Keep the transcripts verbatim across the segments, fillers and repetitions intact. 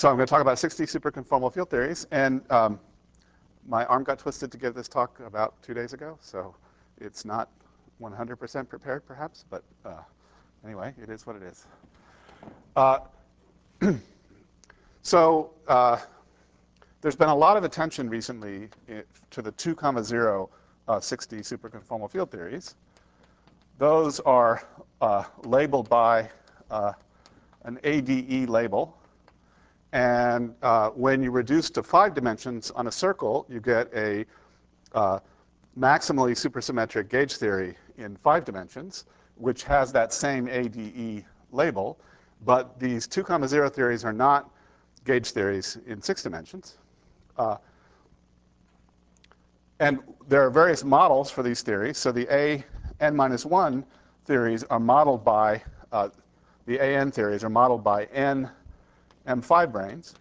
So I'm going to talk about sixty superconformal field theories. And um, my arm got twisted to give this talk about two days ago, so it's not one hundred percent prepared, perhaps. But uh, anyway, it is what it is. Uh, so uh, there's been a lot of attention recently to the two comma zero uh, sixty superconformal field theories. Those are uh, labeled by uh, an A D E label. And uh, when you reduce to five dimensions on a circle, you get a uh, maximally supersymmetric gauge theory in five dimensions, which has that same A D E label. But these two comma zero theories are not gauge theories in six dimensions. Uh, and there are various models for these theories. So the A n minus one theories are modeled by, uh, the A n theories are modeled by n M five branes.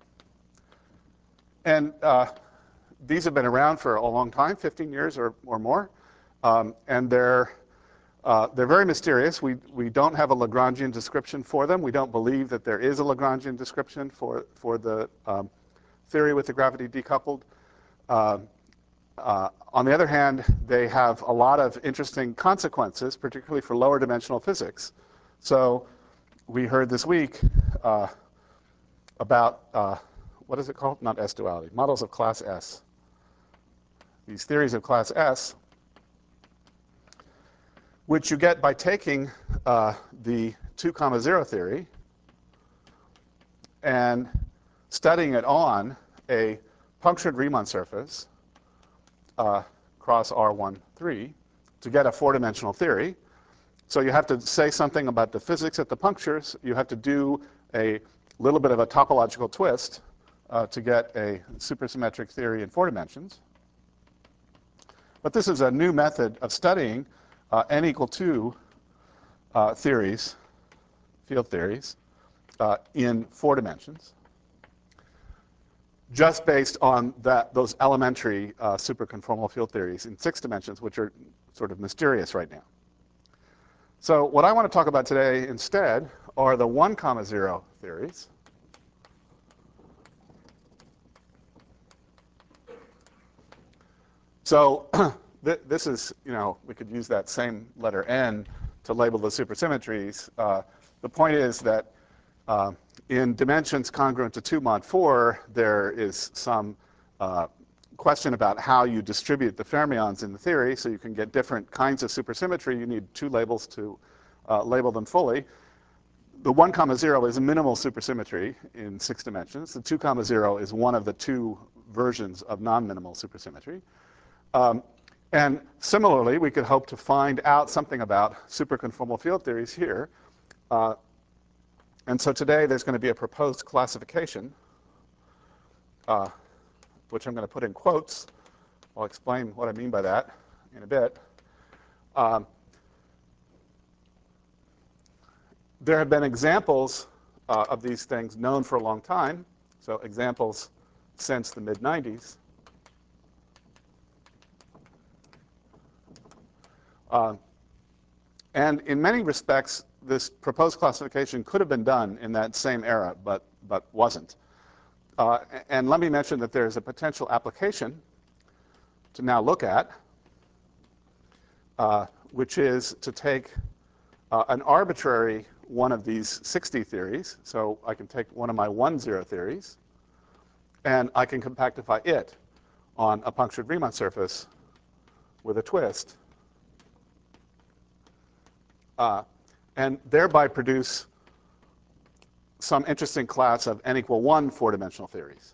And uh, these have been around for a long time, fifteen years or, or more. Um, and they're, uh, they're very mysterious. We, we don't have a Lagrangian description for them. We don't believe that there is a Lagrangian description for, for the um, theory with the gravity decoupled. Uh, uh, on the other hand, they have a lot of interesting consequences, particularly for lower dimensional physics. So we heard this week uh, about, uh, what is it called? Not S-duality, models of class S. These theories of class S, which you get by taking uh, the two comma zero theory and studying it on a punctured Riemann surface uh, cross R one three to get a four-dimensional theory. So you have to say something about the physics at the punctures. You have to do a little bit of a topological twist uh, to get a supersymmetric theory in four dimensions. But this is a new method of studying uh, n equal two uh, theories, field theories, uh, in four dimensions, just based on that, those elementary uh, superconformal field theories in six dimensions, which are sort of mysterious right now. So what I want to talk about today instead are the one comma zero theories. So th this is, you know, we could use that same letter N to label the supersymmetries. Uh, the point is that uh, in dimensions congruent to two mod four, there is some uh, question about how you distribute the fermions in the theory. So you can get different kinds of supersymmetry. You need two labels to uh, label them fully. The one comma zero is a minimal supersymmetry in six dimensions. The two comma zero is one of the two versions of non-minimal supersymmetry. Um, and similarly, we could hope to find out something about superconformal field theories here. Uh, and so today, there's going to be a proposed classification, uh, which I'm going to put in quotes. I'll explain what I mean by that in a bit. Um, there have been examples uh, of these things known for a long time, so examples since the mid nineties. Uh, and in many respects, this proposed classification could have been done in that same era, but, but wasn't. Uh, and let me mention that there's a potential application to now look at, uh, which is to take uh, an arbitrary one of these sixty theories. So I can take one of my one zero theories, and I can compactify it on a punctured Riemann surface with a twist. Uh, and thereby produce some interesting class of n equal one four-dimensional theories.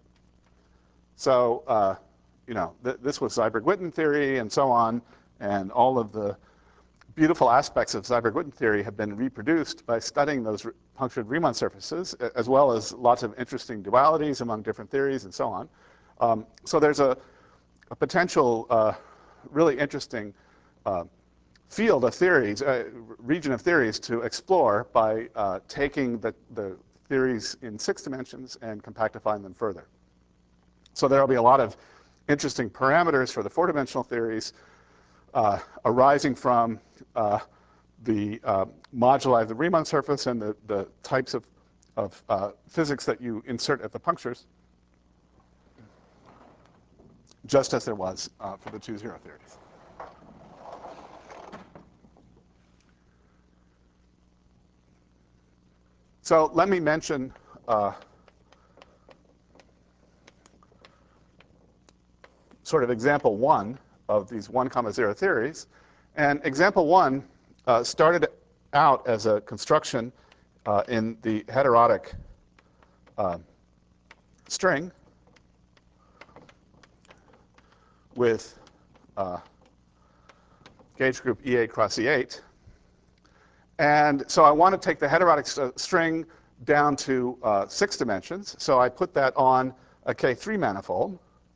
So, uh, you know, th this was Seiberg-Witten theory and so on, and all of the beautiful aspects of Seiberg-Witten theory have been reproduced by studying those punctured Riemann surfaces, as well as lots of interesting dualities among different theories and so on. Um, so there's a, a potential uh, really interesting uh, field of theories, uh, region of theories to explore by uh, taking the, the theories in six dimensions and compactifying them further. So there will be a lot of interesting parameters for the four-dimensional theories uh, arising from uh, the uh, moduli of the Riemann surface and the, the types of of uh, physics that you insert at the punctures, just as there was uh, for the two zero theories. So let me mention uh, sort of example one of these one comma zero theories. And example one uh, started out as a construction uh, in the heterotic uh, string with uh, gauge group E eight cross E eight. And so I want to take the heterotic st string down to uh, six dimensions. So I put that on a K three manifold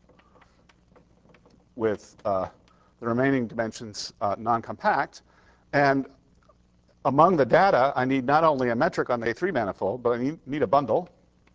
with uh, the remaining dimensions uh, non-compact. And among the data, I need not only a metric on the K three manifold, but I need, need a bundle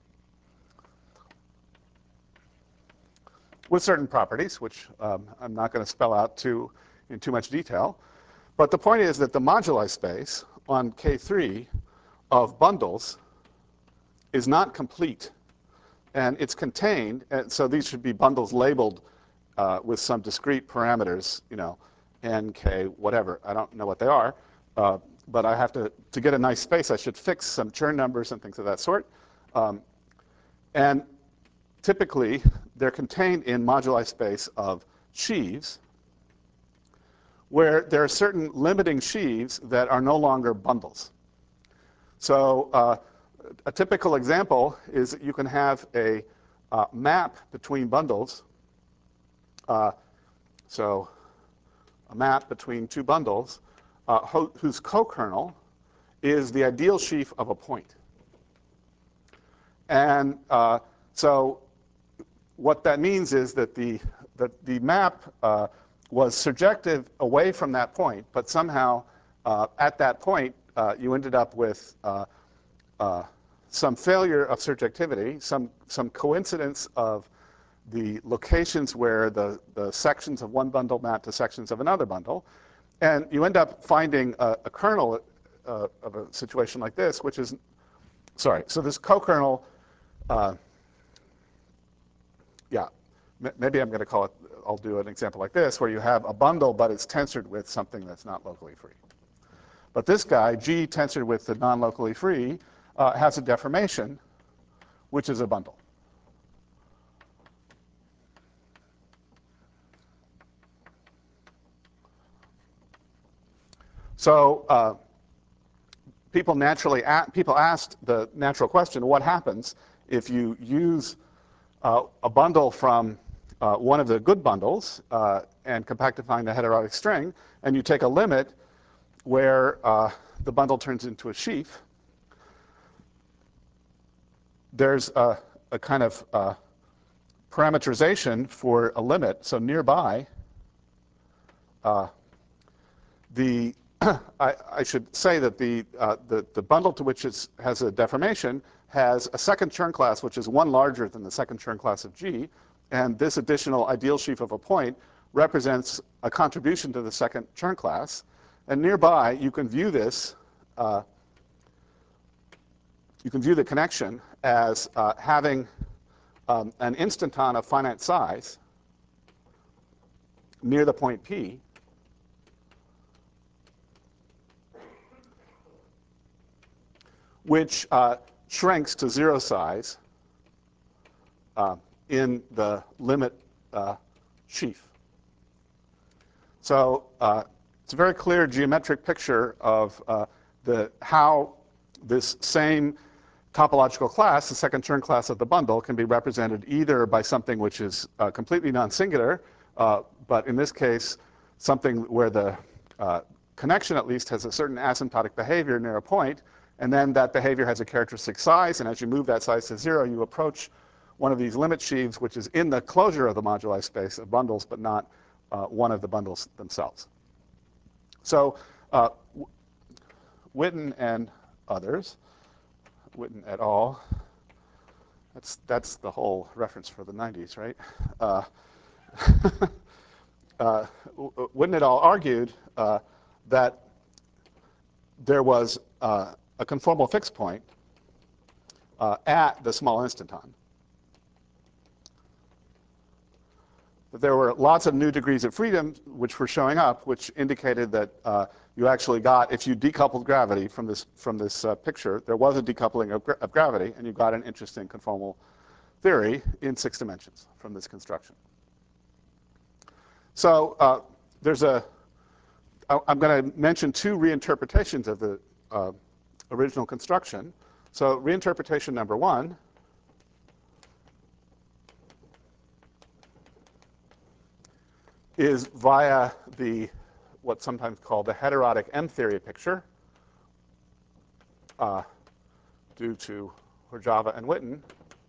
with certain properties, which um, I'm not going to spell out too, in too much detail. But the point is that the moduli space on K three of bundles is not complete. And it's contained, and so these should be bundles labeled uh, with some discrete parameters, you know, N, K, whatever. I don't know what they are. Uh, but I have to, to get a nice space, I should fix some Chern numbers and things of that sort. Um, and typically, they're contained in moduli space of sheaves, where there are certain limiting sheaves that are no longer bundles. So uh, a typical example is that you can have a uh, map between bundles. Uh, so a map between two bundles uh, ho whose co-kernel is the ideal sheaf of a point. And uh, so what that means is that the, that the map uh, was surjective away from that point, but somehow uh, at that point uh, you ended up with uh, uh, some failure of surjectivity, some, some coincidence of the locations where the, the sections of one bundle map to sections of another bundle. And you end up finding a, a kernel uh, of a situation like this, which is, sorry, so this co-kernel, uh, yeah, m maybe I'm going to call it, I'll do an example like this, where you have a bundle, but it's tensored with something that's not locally free. But this guy, G tensored with the non-locally free, uh, has a deformation, which is a bundle. So uh, people naturally a people asked the natural question: what happens if you use uh, a bundle from uh, one of the good bundles uh, and compactifying the heterotic string, and you take a limit where uh, the bundle turns into a sheaf? There's a, a kind of uh, parameterization for a limit. So nearby, uh, the I, I should say that the, uh, the, the bundle to which it has a deformation has a second Chern class, which is one larger than the second Chern class of G. And this additional ideal sheaf of a point represents a contribution to the second Chern class. And nearby, you can view this, uh, you can view the connection as uh, having um, an instanton of finite size near the point P, which uh, shrinks to zero size uh, in the limit uh, sheaf. So uh, it's a very clear geometric picture of uh, the, how this same topological class, the second Chern class of the bundle, can be represented either by something which is uh, completely non-singular, uh, but in this case, something where the uh, connection at least has a certain asymptotic behavior near a point, and then that behavior has a characteristic size, and as you move that size to zero, you approach one of these limit sheaves, which is in the closure of the moduli space of bundles, but not uh, one of the bundles themselves. So uh, Witten and others, Witten et al., that's, that's the whole reference for the nineties, right? Uh, uh, Witten et al. Argued uh, that there was uh, a conformal fixed point uh, at the small instanton. But there were lots of new degrees of freedom which were showing up, which indicated that uh, you actually got, if you decoupled gravity from this, from this uh, picture, there was a decoupling of, gra of gravity, and you got an interesting conformal theory in six dimensions from this construction. So uh, there's a, I, I'm going to mention two reinterpretations of the uh, original construction. So reinterpretation number one is via the, what's sometimes called the heterotic M-theory picture, uh, due to Horjava and Witten.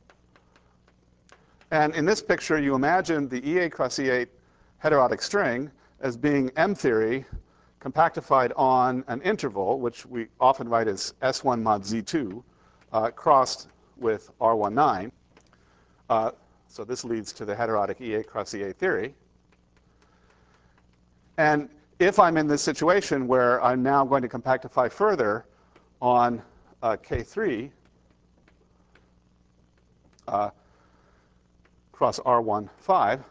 And in this picture, you imagine the E eight cross E eight heterotic string as being M-theory compactified on an interval, which we often write as S one mod Z two, uh, crossed with R nineteen. Uh, so this leads to the heterotic E eight cross E eight theory. And if I'm in this situation where I'm now going to compactify further on uh, K three uh, cross R fifteen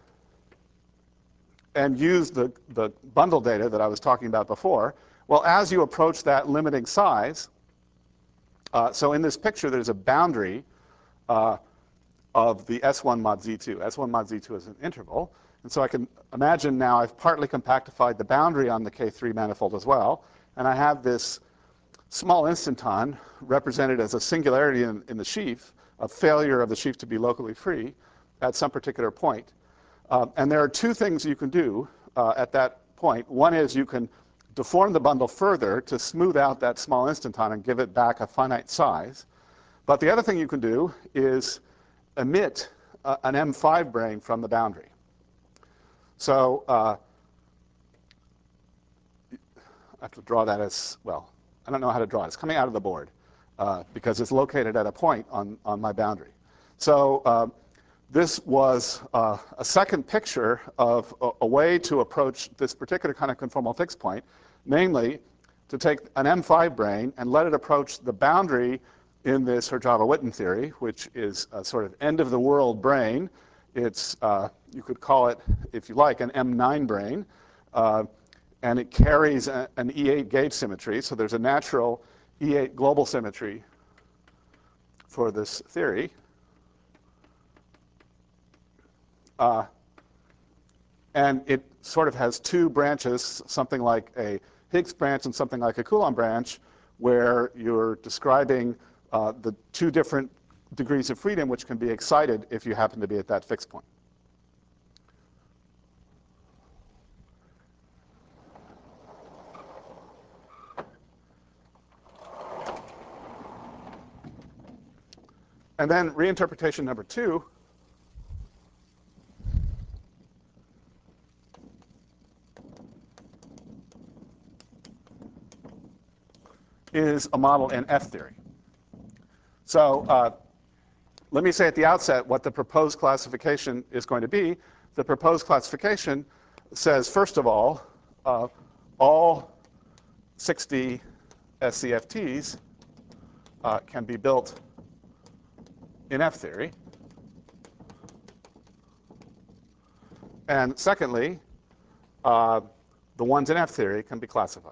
and use the, the bundle data that I was talking about before, well, as you approach that limiting size, uh, so in this picture there's a boundary uh, of the S one mod Z two. S one mod Z two is an interval. And so I can imagine now I've partly compactified the boundary on the K three manifold as well. And I have this small instanton represented as a singularity in, in the sheaf, a failure of the sheaf to be locally free at some particular point. Um, and there are two things you can do uh, at that point. One is you can deform the bundle further to smooth out that small instanton and give it back a finite size. But the other thing you can do is emit uh, an M five brane from the boundary. So uh, I have to draw that as, well, I don't know how to draw it. It's coming out of the board uh, because it's located at a point on, on my boundary. So uh, this was uh, a second picture of a, a way to approach this particular kind of conformal fixed point, namely to take an M five brane and let it approach the boundary in this Horjava-Witten theory, which is a sort of end-of-the-world brane. It's, uh, you could call it, if you like, an M nine brane. Uh, and it carries a, an E eight gauge symmetry. So there's a natural E eight global symmetry for this theory. Uh, and it sort of has two branches, something like a Higgs branch and something like a Coulomb branch, where you're describing uh, the two different degrees of freedom which can be excited if you happen to be at that fixed point. And then reinterpretation number two is a model in F theory. So uh, let me say at the outset what the proposed classification is going to be. The proposed classification says, first of all, uh, all sixty S C F Ts uh, can be built in F theory. And secondly, uh, the ones in F theory can be classified.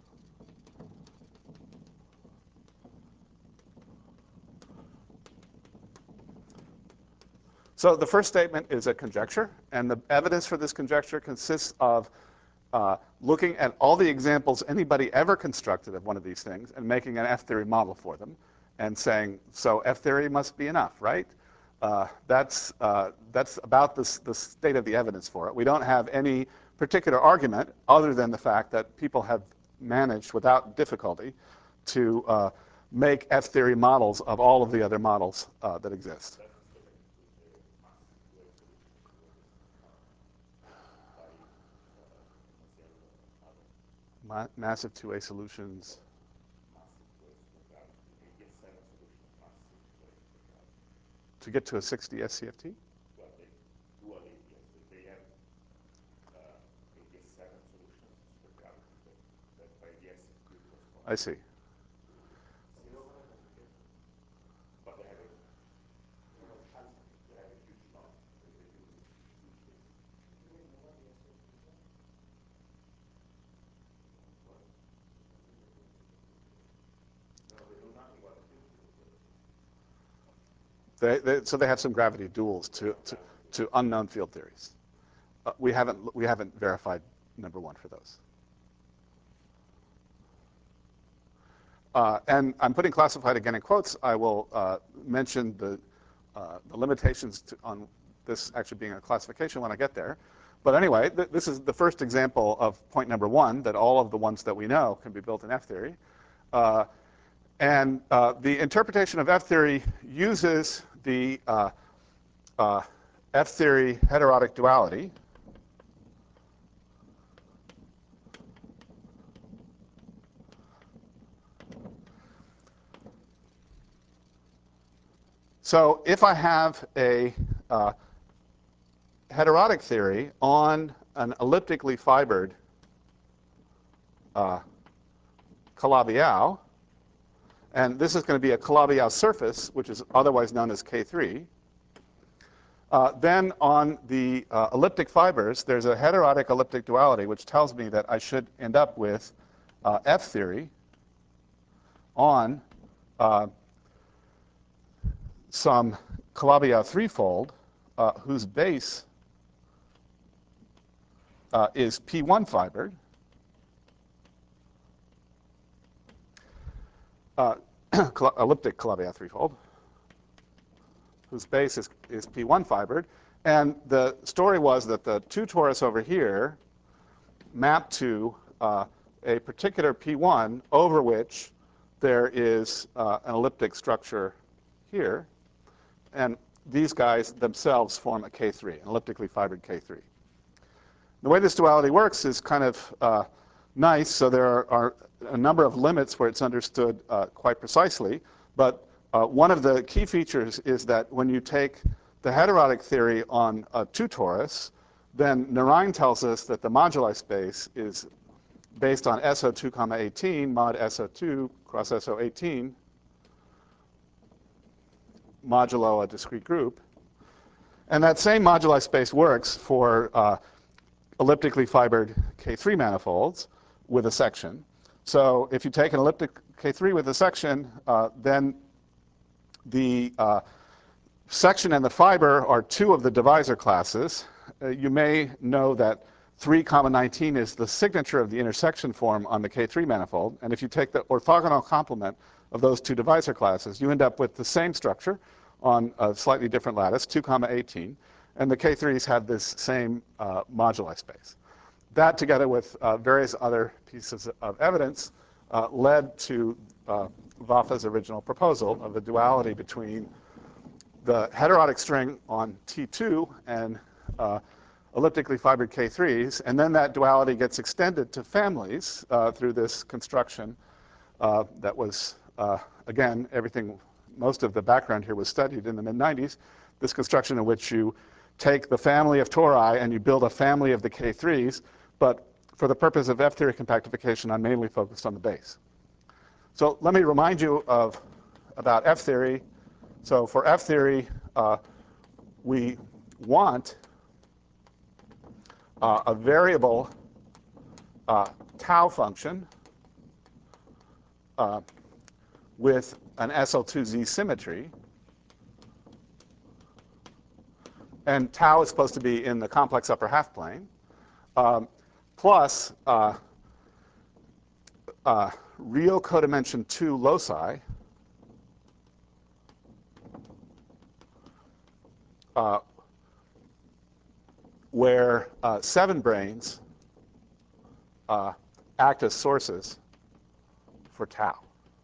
So the first statement is a conjecture, and the evidence for this conjecture consists of uh, looking at all the examples anybody ever constructed of one of these things and making an F theory model for them and saying, so F theory must be enough, right? Uh, that's, uh, that's about this, the state of the evidence for it. We don't have any particular argument other than the fact that people have managed without difficulty to uh, make F theory models of all of the other models uh, that exist. Ma massive two-way solutions. To get to a sixty S C F T? I see. They, they, so they have some gravity duals to, to, to unknown field theories. Uh, we haven't we haven't verified number one for those. Uh, and I'm putting classified again in quotes. I will uh, mention the uh, the limitations to, on this actually being a classification when I get there. But anyway, th this is the first example of point number one, that all of the ones that we know can be built in F-theory. Uh, and uh, the interpretation of F-theory uses the uh, uh, F-theory heterotic duality. So if I have a uh, heterotic theory on an elliptically fibered uh, Calabi-Yau, and this is going to be a Calabi-Yau surface, which is otherwise known as K three, uh, then on the uh, elliptic fibers, there's a heterotic elliptic duality, which tells me that I should end up with uh, F-theory on uh, some Calabi-Yau threefold, uh, whose base uh, is P one fibered. Uh, elliptic Calabi-Yau threefold, whose base is, is P one fibered. And the story was that the two torus over here map to uh, a particular P one over which there is uh, an elliptic structure here. And these guys themselves form a K three, an elliptically fibered K three. The way this duality works is kind of uh, nice. So there are, are a number of limits where it's understood uh, quite precisely. But uh, one of the key features is that when you take the heterotic theory on a two torus, then Narine tells us that the moduli space is based on S O two comma eighteen, mod S O two cross S O eighteen, modulo a discrete group. And that same moduli space works for uh, elliptically fibered K three manifolds with a section. So if you take an elliptic K three with a section, uh, then the uh, section and the fiber are two of the divisor classes. Uh, you may know that three comma nineteen is the signature of the intersection form on the K three manifold. And if you take the orthogonal complement of those two divisor classes, you end up with the same structure on a slightly different lattice, two comma eighteen. And the K threes have this same uh, moduli space. That, together with uh, various other pieces of evidence, uh, led to uh, Vafa's original proposal of the duality between the heterotic string on T two and uh, elliptically fibered K threes. And then that duality gets extended to families uh, through this construction uh, that was, uh, again, everything, most of the background here was studied in the mid nineties. This construction in which you take the family of tori and you build a family of the K threes, but for the purpose of F-theory compactification, I'm mainly focused on the base. So let me remind you of about F-theory. So for F-theory, uh, we want uh, a variable uh, tau function uh, with an S L two Z symmetry. And tau is supposed to be in the complex upper half plane, um, plus uh, uh, real codimension two loci, uh, where uh, seven branes uh, act as sources for tau.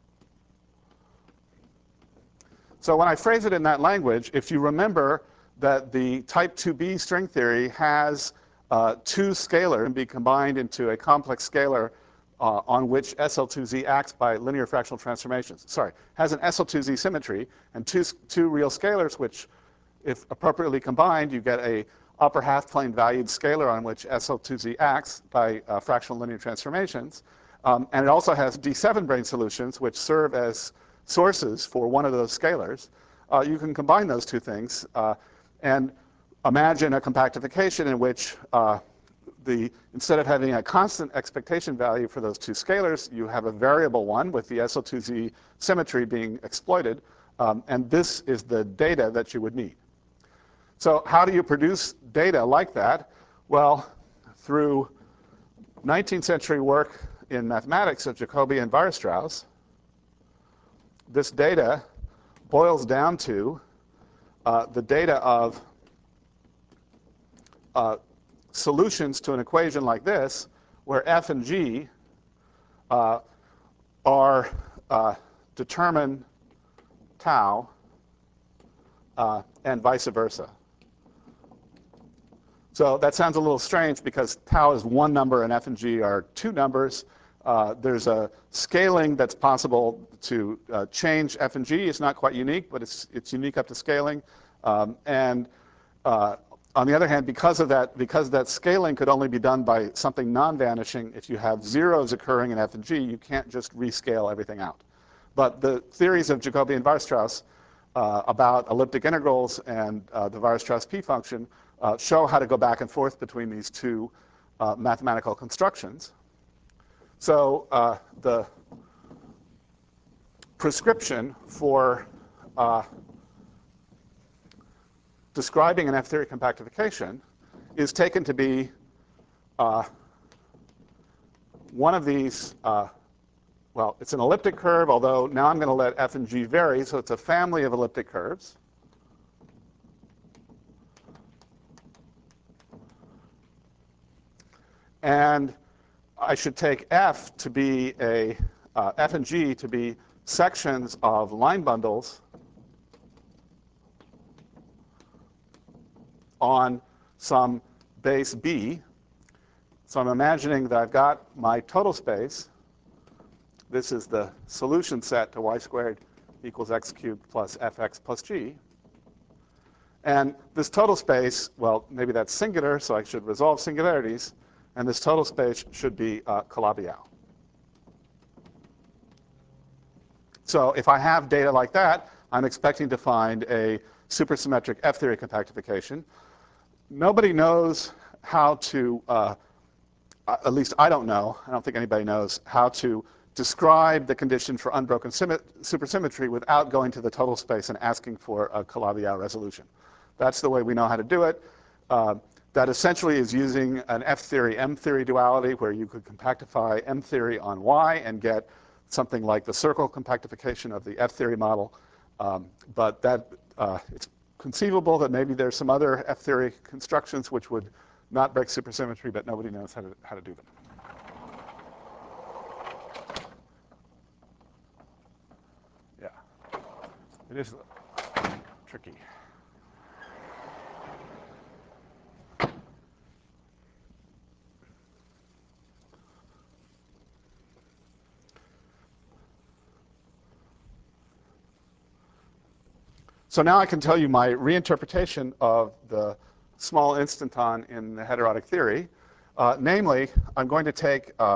So when I phrase it in that language, if you remember that the type two B string theory has uh, two scalars and be combined into a complex scalar uh, on which S L two Z acts by linear fractional transformations. Sorry, has an S L two Z symmetry and two, two real scalars, which, if appropriately combined, you get a upper half plane valued scalar on which S L two Z acts by uh, fractional linear transformations. Um, and it also has D seven brane solutions, which serve as sources for one of those scalars. Uh, you can combine those two things uh, and imagine a compactification in which uh, the, instead of having a constant expectation value for those two scalars, you have a variable one with the S L two Z symmetry being exploited Um, and this is the data that you would need. So how do you produce data like that? Well, through nineteenth century work in mathematics of Jacobi and Weierstrass, this data boils down to uh, the data of uh, solutions to an equation like this, where f and g uh, are uh, determine tau uh, and vice versa. So that sounds a little strange because tau is one number and f and g are two numbers. Uh, there's a scaling that's possible to uh, change f and g. It's not quite unique, but it's, it's unique up to scaling. Um, and uh, on the other hand, because of that, because that scaling could only be done by something non-vanishing, if you have zeros occurring in f and g, you can't just rescale everything out. But the theories of Jacobi and Weierstrass uh, about elliptic integrals and uh, the Weierstrass p function uh, show how to go back and forth between these two uh, mathematical constructions. So uh, the prescription for uh, describing an F-theory compactification is taken to be uh, one of these, uh, well, it's an elliptic curve, although now I'm going to let f and g vary, so it's a family of elliptic curves. And I should take f to be a, uh, f and g to be sections of line bundles on some base b. So I'm imagining that I've got my total space. This is the solution set to y squared equals x cubed plus fx plus g. And this total space, well, maybe that's singular, so I should resolve singularities. And this total space should be uh, Calabi-Yau. So if I have data like that, I'm expecting to find a supersymmetric F-theory compactification. Nobody knows how to, uh, at least I don't know, I don't think anybody knows, how to describe the condition for unbroken supersymmetry without going to the total space and asking for a Calabi-Yau resolution. That's the way we know how to do it. Uh, that essentially is using an F-theory, M-theory duality, where you could compactify M-theory on Y and get something like the circle compactification of the F-theory model. Um, but that uh, it's conceivable that maybe there's some other F-theory constructions which would not break supersymmetry, but nobody knows how to, how to do them. Yeah, it is tricky. So now I can tell you my reinterpretation of the small instanton in the heterotic theory. Uh, namely, I'm going to take uh,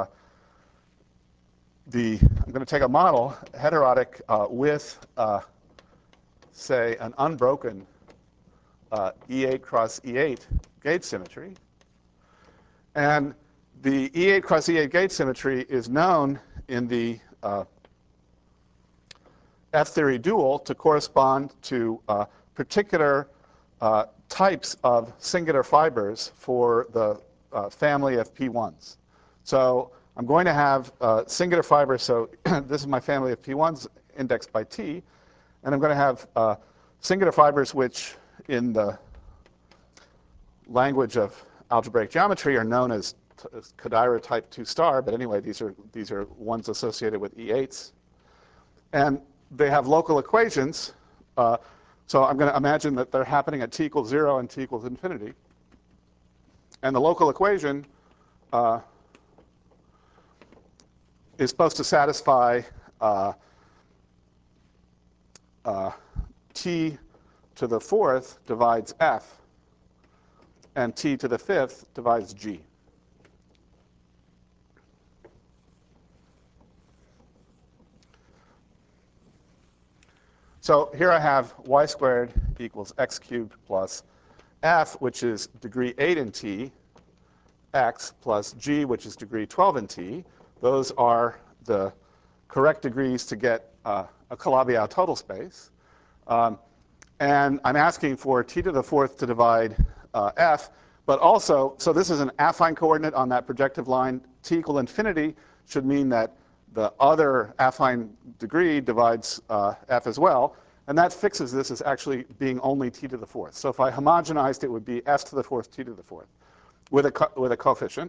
the I'm going to take a model heterotic uh, with uh, say an unbroken uh, E eight cross E eight gauge symmetry, and the E eight cross E eight gauge symmetry is known in the uh, F-theory dual to correspond to uh, particular uh, types of singular fibers for the uh, family of P ones. So I'm going to have uh, singular fibers. So this is my family of P ones indexed by T. And I'm going to have uh, singular fibers which, in the language of algebraic geometry, are known as, as Kodaira type two star. But anyway, these are, these are ones associated with E eights. And they have local equations. Uh, so I'm going to imagine that they're happening at t equals zero and t equals infinity. And the local equation uh, is supposed to satisfy uh, uh, t to the fourth divides f, and t to the fifth divides g. So here I have y squared equals x cubed plus f, which is degree eight in t, x plus g, which is degree twelve in t. Those are the correct degrees to get uh, a Calabi-Yau total space. Um, and I'm asking for t to the fourth to divide uh, f, but also, so this is an affine coordinate on that projective line. T equal infinity should mean that the other affine degree divides uh, f as well. And that fixes this as actually being only t to the fourth. So if I homogenized, it would be s to the fourth, t to the fourth, with a, co with a coefficient.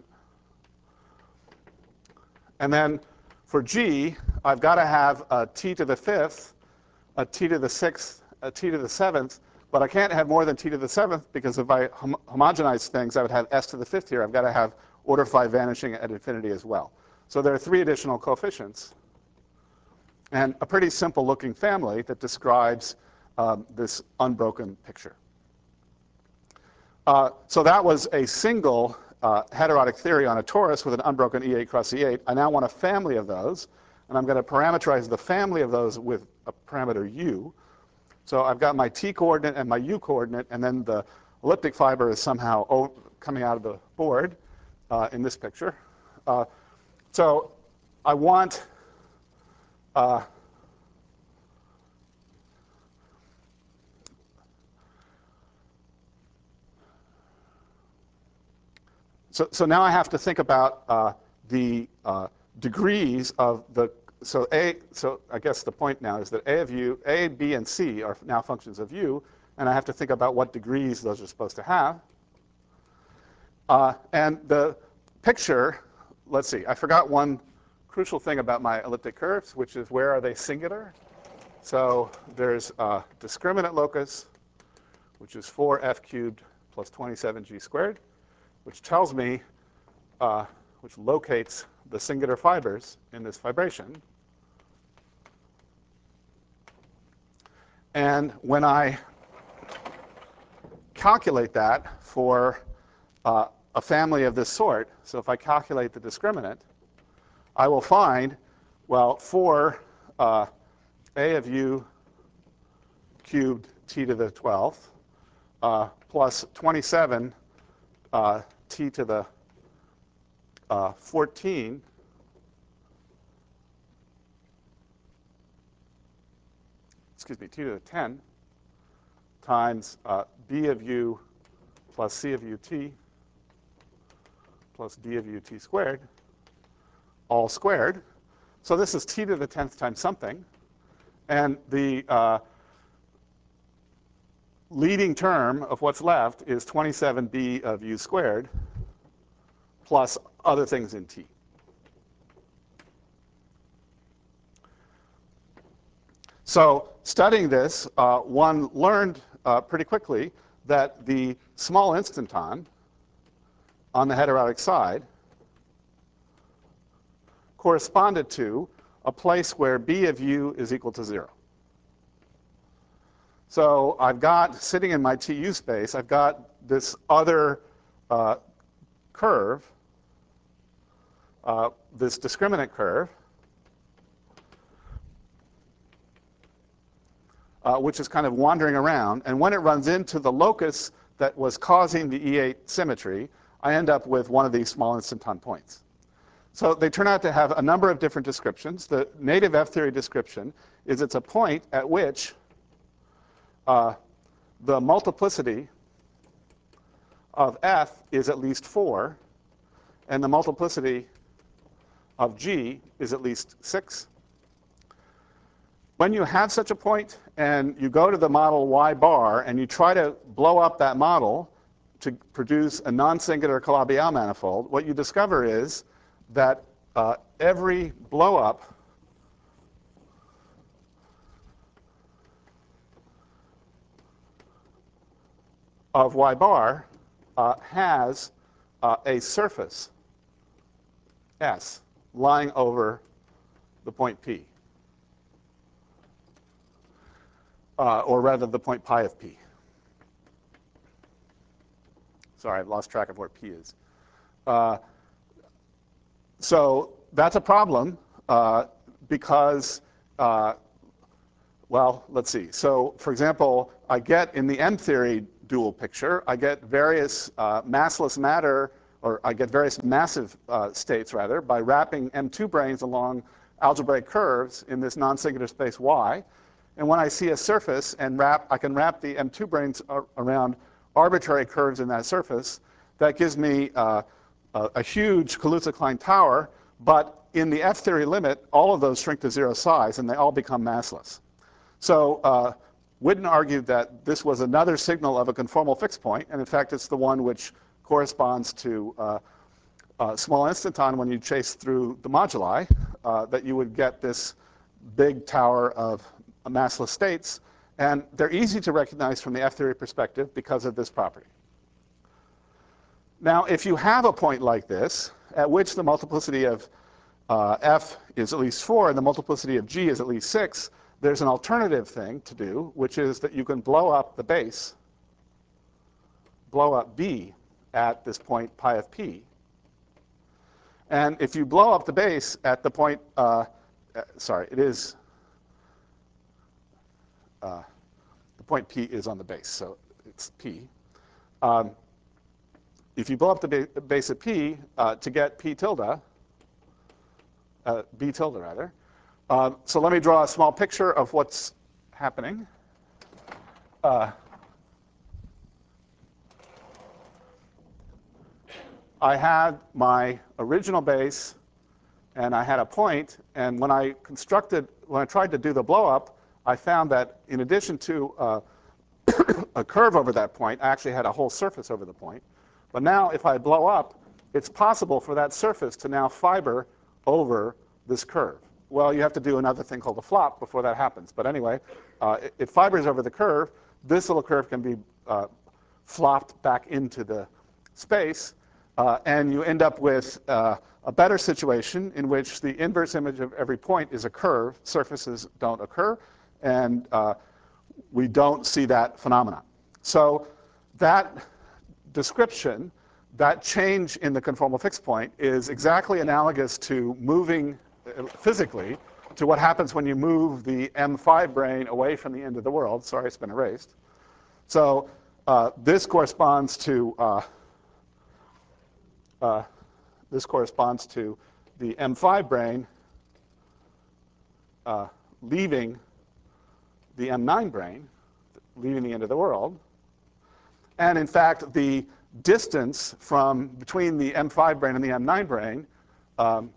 And then for g, I've got to have a t to the fifth, a t to the sixth, a t to the seventh, but I can't have more than t to the seventh, because if I hom homogenize things, I would have s to the fifth here. I've got to have order five vanishing at infinity as well. So there are three additional coefficients, and a pretty simple looking family that describes um, this unbroken picture. Uh, so that was a single uh, heterotic theory on a torus with an unbroken E eight cross E eight. I now want a family of those, and I'm going to parameterize the family of those with a parameter u. So I've got my t coordinate and my u coordinate, and then the elliptic fiber is somehow coming out of the board uh, in this picture. Uh, so I want uh, so, so now I have to think about uh, the uh, degrees of the, so A, so I guess the point now is that A of u, A, B, and C are now functions of u, and I have to think about what degrees those are supposed to have. Uh, and the picture, let's see, I forgot one crucial thing about my elliptic curves, which is where are they singular? So there's a discriminant locus, which is four f cubed plus twenty-seven g squared, which tells me, uh, which locates the singular fibers in this fibration. And when I calculate that for uh, a family of this sort, so if I calculate the discriminant, I will find, well, for uh, A of u cubed t to the twelfth uh, plus twenty-seven uh, t to the uh, fourteen excuse me, t to the ten times uh, b of u plus c of ut plus d of ut squared, all squared. So this is t to the tenth times something. And the uh, leading term of what's left is twenty-seven b of u squared plus other things in t. So studying this, uh, one learned uh, pretty quickly that the small instanton on the heterotic side corresponded to a place where b of u is equal to zero. So I've got, sitting in my T U space, I've got this other uh, curve, uh, this discriminant curve, uh, which is kind of wandering around. And when it runs into the locus that was causing the E eight symmetry, I end up with one of these small instanton points. So they turn out to have a number of different descriptions. The native F-theory description is it's a point at which uh, the multiplicity of F is at least four, and the multiplicity of G is at least six. When you have such a point and you go to the model Y bar and you try to blow up that model to produce a non-singular Calabi-Yau manifold, what you discover is that uh, every blow up of Y bar uh, has uh, a surface S lying over the point P, uh, or rather the point pi of P. Sorry, I've lost track of where P is. Uh, so that's a problem uh, because, uh, well, let's see. So for example, I get in the M-theory dual picture, I get various uh, massless matter, or I get various massive uh, states, rather, by wrapping M two branes along algebraic curves in this non-singular space Y. And when I see a surface and wrap, I can wrap the M two branes around arbitrary curves in that surface. That gives me uh, a, a huge Kaluza-Klein tower, but in the F-theory limit, all of those shrink to zero size, and they all become massless. So uh, Witten argued that this was another signal of a conformal fixed point, and in fact, it's the one which corresponds to uh, uh, small instanton when you chase through the moduli, uh, that you would get this big tower of massless states. And they're easy to recognize from the F-theory perspective because of this property. Now, if you have a point like this, at which the multiplicity of uh, F is at least four and the multiplicity of G is at least six, there's an alternative thing to do, which is that you can blow up the base, blow up B at this point pi of P. And if you blow up the base at the point, uh, uh, sorry, it is, uh, the point P is on the base, so it's P. Um, if you blow up the ba base at P uh, to get P tilde, uh, B tilde rather, uh, so let me draw a small picture of what's happening. Uh, I had my original base, and I had a point, and when I constructed, when I tried to do the blow up, I found that in addition to uh, a curve over that point, I actually had a whole surface over the point. But now, if I blow up, it's possible for that surface to now fiber over this curve. Well, you have to do another thing called a flop before that happens. But anyway, uh, it, it fibers over the curve. This little curve can be uh, flopped back into the space. Uh, and you end up with uh, a better situation in which the inverse image of every point is a curve. Surfaces don't occur. And uh, we don't see that phenomenon. So that description, that change in the conformal fixed point, is exactly analogous to moving physically to what happens when you move the M five brane away from the end of the world. Sorry, it's been erased. So uh, this corresponds to uh, uh, this corresponds to the M five brane uh, leaving the M nine brane, leaving the end of the world. And in fact, the distance from between the M five brane and the M nine brane um,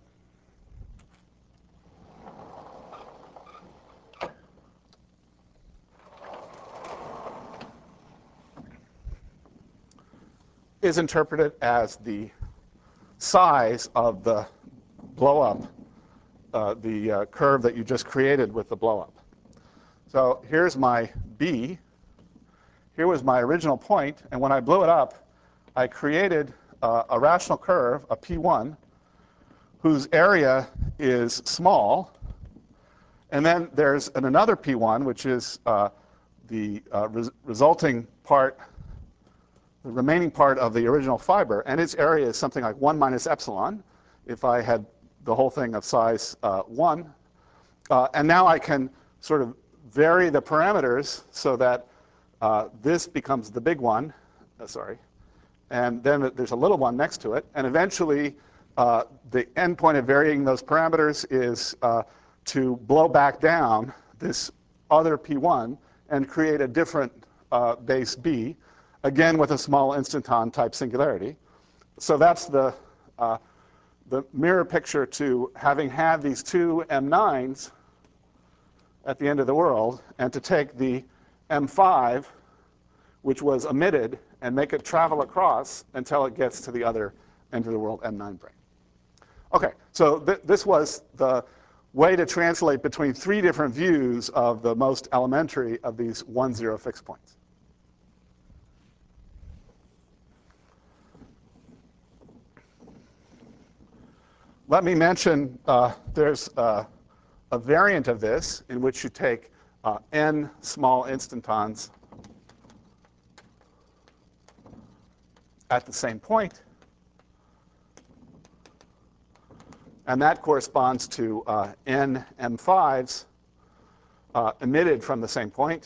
is interpreted as the size of the blow up, uh, the uh, curve that you just created with the blow up. So here's my B. Here was my original point, and when I blew it up, I created uh, a rational curve, a P one, whose area is small. And then there's an, another P one, which is uh, the uh, res resulting part, the remaining part of the original fiber, and its area is something like one minus epsilon, if I had the whole thing of size uh, one. Uh, and now I can sort of vary the parameters so that uh, this becomes the big one, uh, sorry, and then there's a little one next to it. And eventually, uh, the endpoint of varying those parameters is uh, to blow back down this other P one and create a different uh, base B, again with a small instanton type singularity. So that's the, uh, the mirror picture to having had these two M nines at the end of the world, and to take the M five, which was emitted, and make it travel across until it gets to the other end of the world M nine brane. OK, so th this was the way to translate between three different views of the most elementary of these one zero fixed points. Let me mention uh, there's uh, a variant of this in which you take uh, n small instantons at the same point. And that corresponds to uh, n M fives uh, emitted from the same point.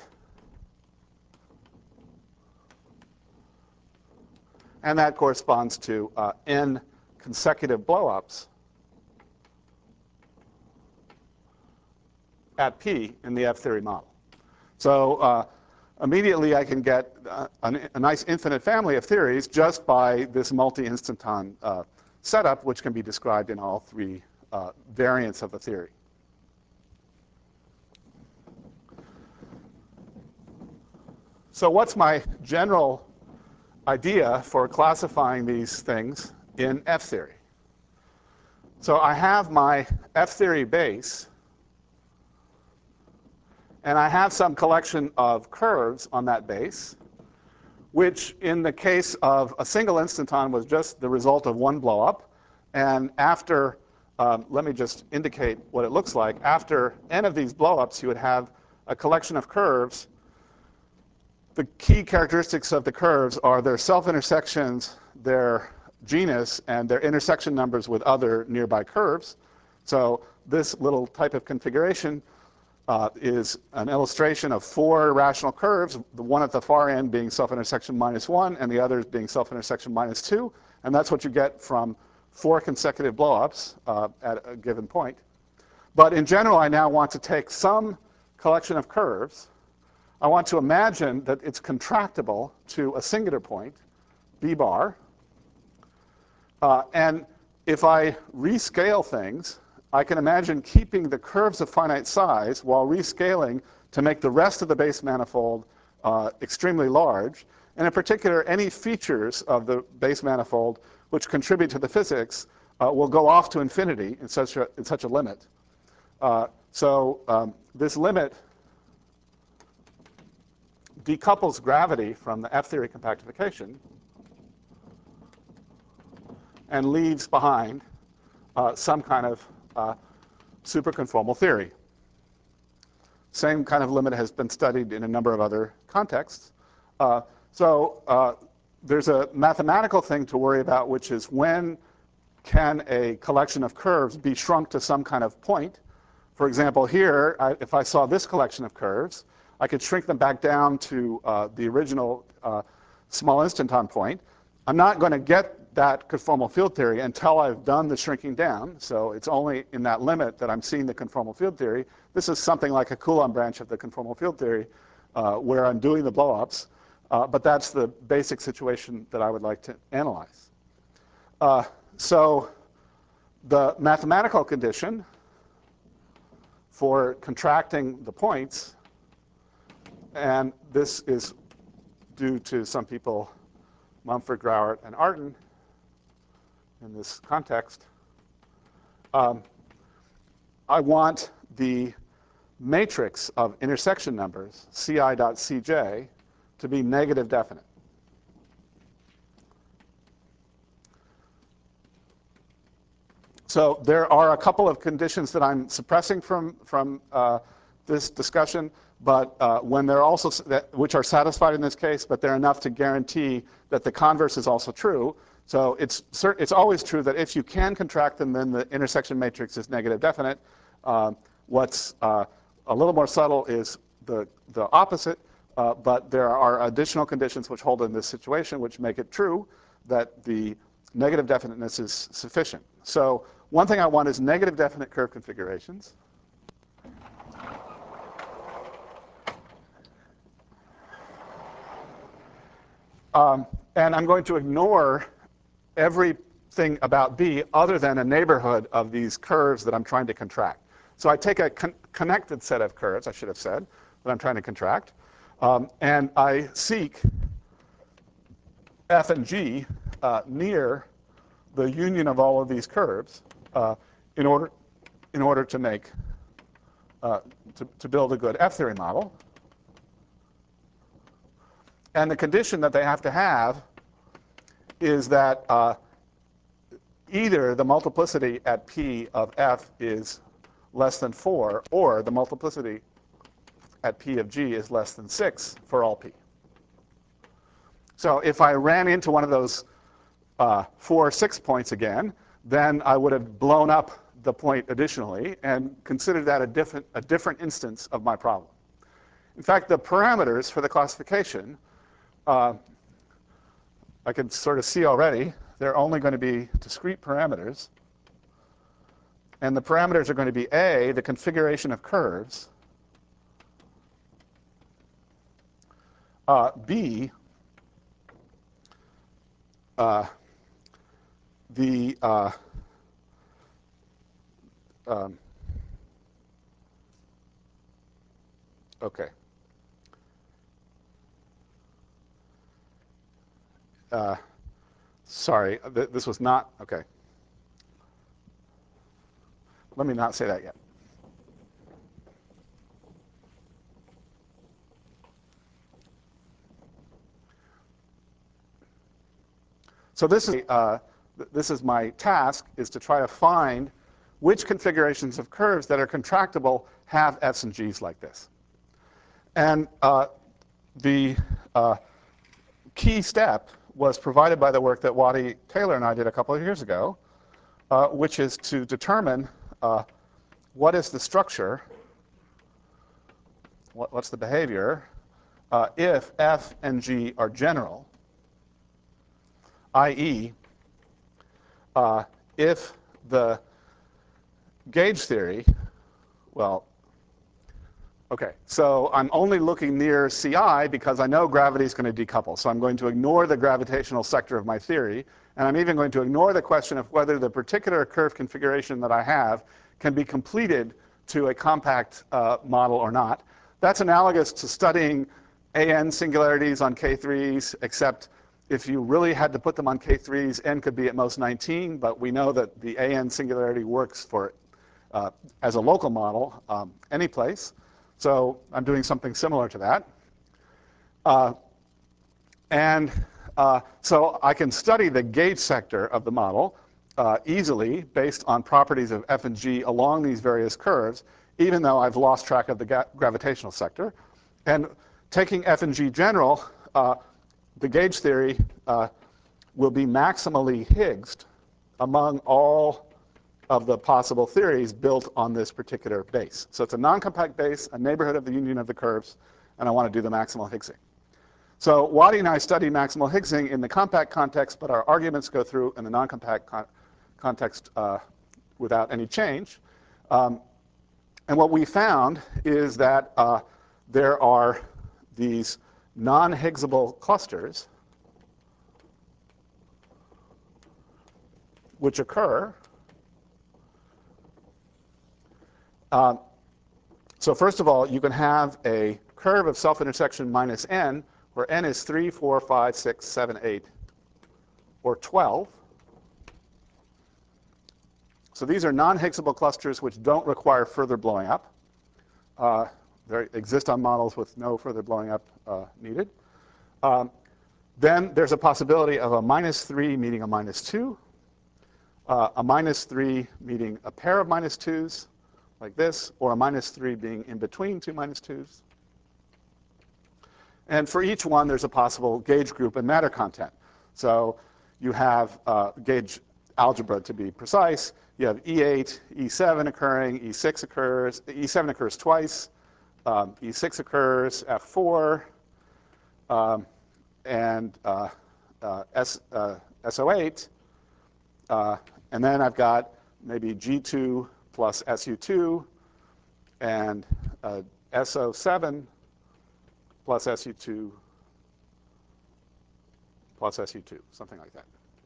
And that corresponds to uh, n consecutive blowups at P in the F-theory model. So uh, immediately I can get uh, a, a nice infinite family of theories just by this multi-instanton uh, setup, which can be described in all three uh, variants of the theory. So what's my general idea for classifying these things in F-theory? So I have my F-theory base, and I have some collection of curves on that base, which in the case of a single instanton was just the result of one blowup. And after, um, let me just indicate what it looks like. After n of these blowups, you would have a collection of curves. The key characteristics of the curves are their self-intersections, their genus, and their intersection numbers with other nearby curves. So this little type of configuration uh, is an illustration of four rational curves, the one at the far end being self-intersection minus one, and the others being self-intersection minus two. And that's what you get from four consecutive blowups uh, at a given point. But in general, I now want to take some collection of curves. I want to imagine that it's contractible to a singular point, b bar. Uh, and if I rescale things, I can imagine keeping the curves of finite size while rescaling to make the rest of the base manifold uh, extremely large. And in particular, any features of the base manifold which contribute to the physics uh, will go off to infinity in such a, in such a limit. Uh, so um, this limit decouples gravity from the F-theory compactification and leaves behind uh, some kind of uh, superconformal theory. Same kind of limit has been studied in a number of other contexts. Uh, so uh, there's a mathematical thing to worry about, which is when can a collection of curves be shrunk to some kind of point. For example, here, I, if I saw this collection of curves, I could shrink them back down to uh, the original uh, small instanton point. I'm not going to get that conformal field theory until I've done the shrinking down. So it's only in that limit that I'm seeing the conformal field theory. This is something like a Coulomb branch of the conformal field theory, uh, where I'm doing the blowups. Uh, but that's the basic situation that I would like to analyze. Uh, so the mathematical condition for contracting the points, and this is due to some people, Mumford, Grauert, and Artin, in this context. Um, I want the matrix of intersection numbers, C I dot C J, to be negative definite. So there are a couple of conditions that I'm suppressing from, from uh, this discussion, but uh, when they're also, that, which are satisfied in this case, but they're enough to guarantee that the converse is also true. So it's, it's always true that if you can contract them, then the intersection matrix is negative definite. Uh, what's uh, a little more subtle is the, the opposite, uh, but there are additional conditions which hold in this situation which make it true that the negative definiteness is sufficient. So one thing I want is negative definite curve configurations. Um, and I'm going to ignore everything about B other than a neighborhood of these curves that I'm trying to contract. So I take a con connected set of curves, I should have said, that I'm trying to contract, um, and I seek F and G uh, near the union of all of these curves uh, in order in order to make uh, to, to build a good F-theory model. And the condition that they have to have is that uh, either the multiplicity at P of F is less than four, or the multiplicity at P of G is less than six for all P. So if I ran into one of those uh, four, six points again, then I would have blown up the point additionally and considered that a different, a different instance of my problem. In fact, the parameters for the classification, uh, I can sort of see already, they're only going to be discrete parameters. And the parameters are going to be A, the configuration of curves, uh, B, uh, the uh, um, okay. Uh, sorry, th this was not okay. Let me not say that yet. So this is uh, this is my task, is to try to find which configurations of curves that are contractible have F's and G's like this. And uh, the uh, key step was provided by the work that Waddy Taylor and I did a couple of years ago, uh, which is to determine uh, what is the structure, what, what's the behavior, uh, if F and G are general, that is, uh, if the gauge theory, well, okay, so I'm only looking near C I because I know gravity is going to decouple. So I'm going to ignore the gravitational sector of my theory. And I'm even going to ignore the question of whether the particular curve configuration that I have can be completed to a compact uh, model or not. That's analogous to studying A N singularities on K threes, except if you really had to put them on K threes, N could be at most nineteen. But we know that the A N singularity works for uh, as a local model um, any place. So I'm doing something similar to that. Uh, and uh, so I can study the gauge sector of the model uh, easily based on properties of F and G along these various curves, even though I've lost track of the ga gravitational sector. And taking F and G general, uh, the gauge theory uh, will be maximally Higgsed among all of the possible theories built on this particular base. So it's a non-compact base, a neighborhood of the union of the curves, and I want to do the maximal Higgsing. So Waddy and I studied maximal Higgsing in the compact context, but our arguments go through in the non-compact con context uh, without any change. Um, and what we found is that uh, there are these non-Higgsable clusters which occur. Um, so first of all, you can have a curve of self-intersection minus n, where n is three, four, five, six, seven, eight, or twelve. So these are non-Higgsable clusters which don't require further blowing up. Uh, they exist on models with no further blowing up uh, needed. Um, then there's a possibility of a minus three meeting a minus two, uh, a minus three meeting a pair of minus twos, like this, or a minus three being in between two minus twos. And for each one, there's a possible gauge group and matter content. So you have uh, gauge algebra, to be precise. You have E eight, E seven occurring, E six occurs, E seven occurs twice, um, E six occurs, F four, um, and uh, uh, S, uh, S O eight. Uh, and then I've got maybe G two plus S U two, and uh, S O seven plus S U two plus S U two, something like that.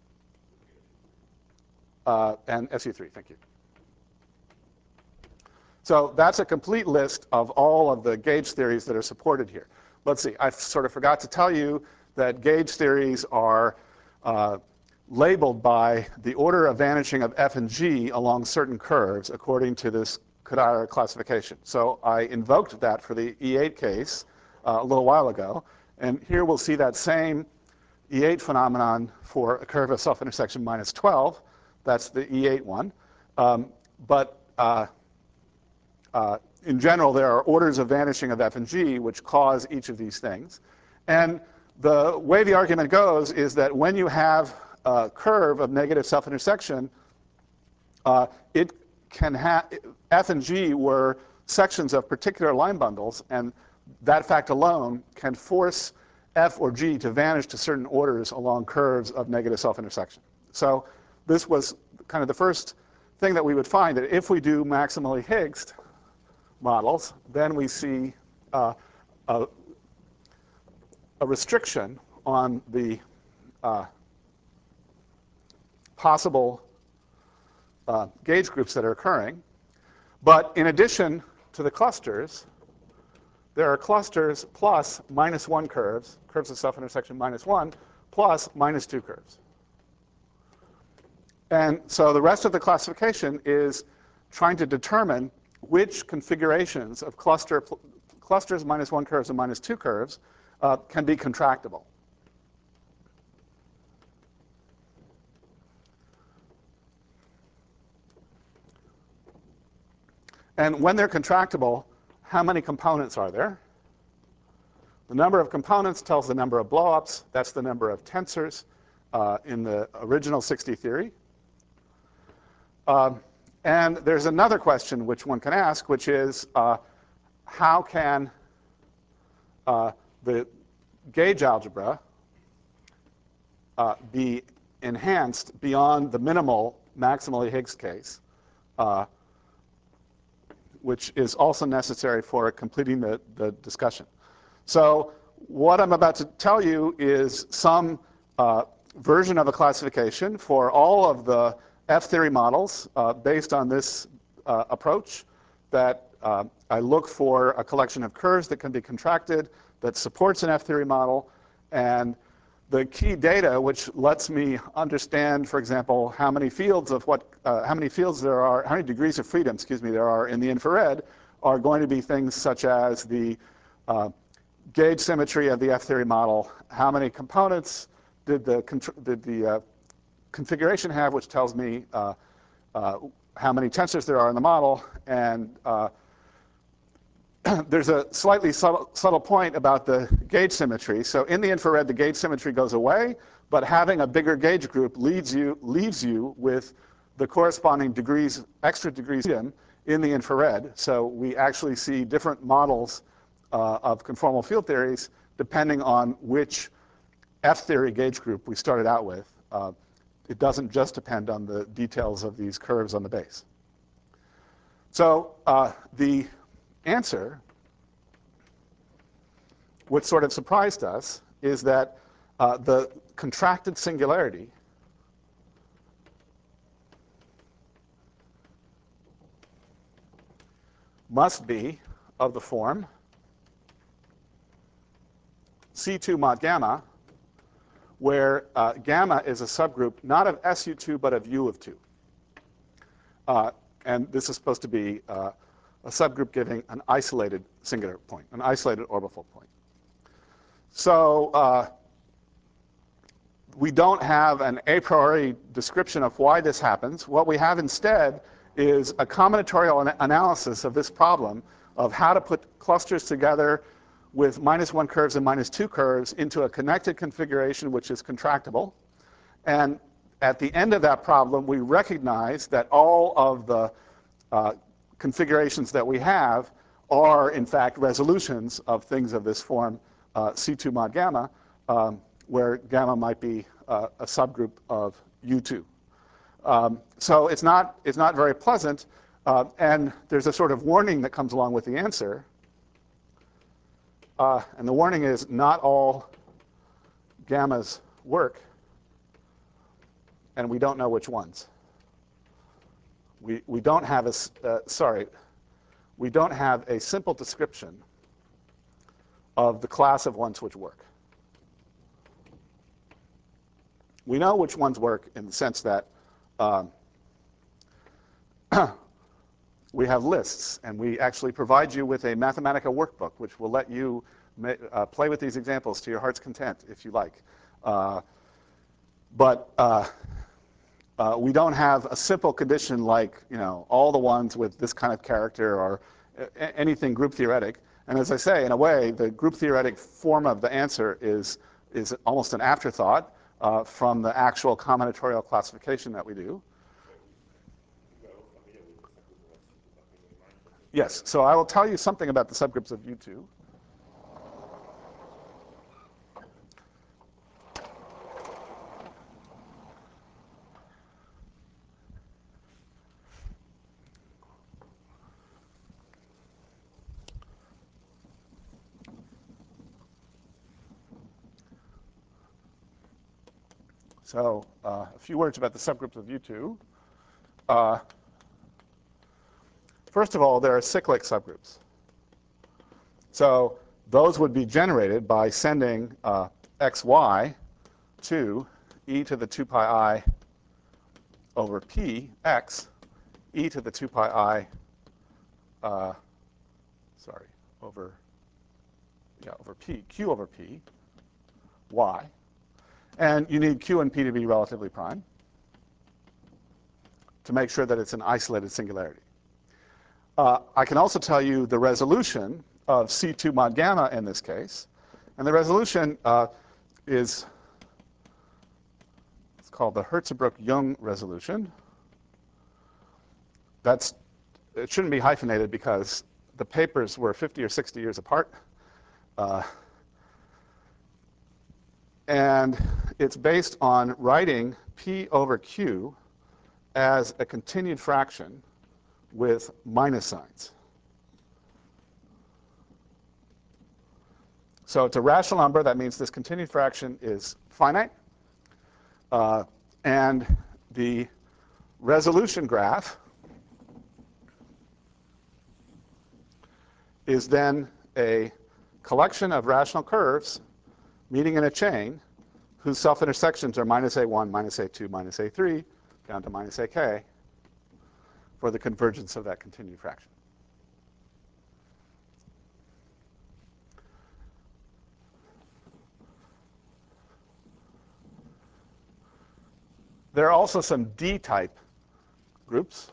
Uh, and S U three, thank you. So that's a complete list of all of the gauge theories that are supported here. Let's see, I sort of forgot to tell you that gauge theories are uh, labeled by the order of vanishing of F and G along certain curves according to this Kodaira classification. So I invoked that for the E eight case uh, a little while ago. And here we'll see that same E eight phenomenon for a curve of self-intersection minus twelve. That's the E eight one. Um, but uh, uh, in general, there are orders of vanishing of F and G which cause each of these things. And the way the argument goes is that when you have a curve of negative self-intersection, uh, it can have F and G were sections of particular line bundles, and that fact alone can force F or G to vanish to certain orders along curves of negative self-intersection. So this was kind of the first thing that we would find, that if we do maximally Higgsed models, then we see uh, a, a restriction on the uh, possible uh, gauge groups that are occurring. But in addition to the clusters, there are clusters plus minus one curves, curves of self-intersection minus one, plus minus two curves. And so the rest of the classification is trying to determine which configurations of cluster, clusters minus one curves and minus two curves uh, can be contractible. And when they're contractible, how many components are there? The number of components tells the number of blowups. That's the number of tensors uh, in the original sixty theory. Um, and there's another question which one can ask, which is uh, how can uh, the gauge algebra uh, be enhanced beyond the minimal maximally Higgs case, uh, which is also necessary for completing the, the discussion. So what I'm about to tell you is some uh, version of a classification for all of the F-theory models uh, based on this uh, approach, that uh, I look for a collection of curves that can be contracted that supports an F-theory model, and the key data which lets me understand, for example, how many fields of what, uh, how many fields there are, how many degrees of freedom, excuse me, there are in the infrared, are going to be things such as the uh, gauge symmetry of the F-theory model, how many components did the, did the uh, configuration have, which tells me uh, uh, how many tensors there are in the model, and uh, there's a slightly subtle, subtle point about the gauge symmetry. So in the infrared, the gauge symmetry goes away, but having a bigger gauge group leads you, leaves you with the corresponding degrees, extra degrees in the infrared. So we actually see different models uh, of conformal field theories depending on which F-theory gauge group we started out with. Uh, it doesn't just depend on the details of these curves on the base. So uh, the answer, what sort of surprised us, is that uh, the contracted singularity must be of the form C two mod gamma, where uh, gamma is a subgroup not of S U two but of U of two. Uh, and this is supposed to be uh, a subgroup giving an isolated singular point, an isolated orbifold point. So uh, we don't have an a priori description of why this happens. What we have instead is a combinatorial an analysis of this problem of how to put clusters together with minus one curves and minus two curves into a connected configuration which is contractible. And at the end of that problem, we recognize that all of the uh, configurations that we have are, in fact, resolutions of things of this form, uh, C two mod gamma, um, where gamma might be uh, a subgroup of U two. Um, so it's not, it's not very pleasant. Uh, and there's a sort of warning that comes along with the answer. Uh, and the warning is not all gammas work, and we don't know which ones. We, we don't have a, uh, sorry, we don't have a simple description of the class of ones which work. We know which ones work in the sense that um, we have lists, and we actually provide you with a Mathematica workbook, which will let you ma uh, play with these examples to your heart's content, if you like. Uh, but uh, uh, we don't have a simple condition like, you know, all the ones with this kind of character or anything group theoretic. And as I say, in a way, the group theoretic form of the answer is, is almost an afterthought uh, from the actual combinatorial classification that we do. Yes, so I will tell you something about the subgroups of U two. So uh, a few words about the subgroups of U two. Uh, first of all, there are cyclic subgroups. So those would be generated by sending uh, xy to e to the two pi I over p x e to the two pi I, uh, sorry, over, yeah, over p, q over p, y. And you need q and p to be relatively prime to make sure that it's an isolated singularity. Uh, I can also tell you the resolution of C two mod gamma in this case. And the resolution uh, is it's called the Hirzebruch-Jung resolution. That's, it shouldn't be hyphenated because the papers were fifty or sixty years apart. Uh, and it's based on writing P over Q as a continued fraction with minus signs. So it's a rational number. That means this continued fraction is finite. Uh, and the resolution graph is then a collection of rational curves meeting in a chain whose self-intersections are minus a one, minus a two, minus a three, down to minus ak for the convergence of that continued fraction. There are also some D-type groups.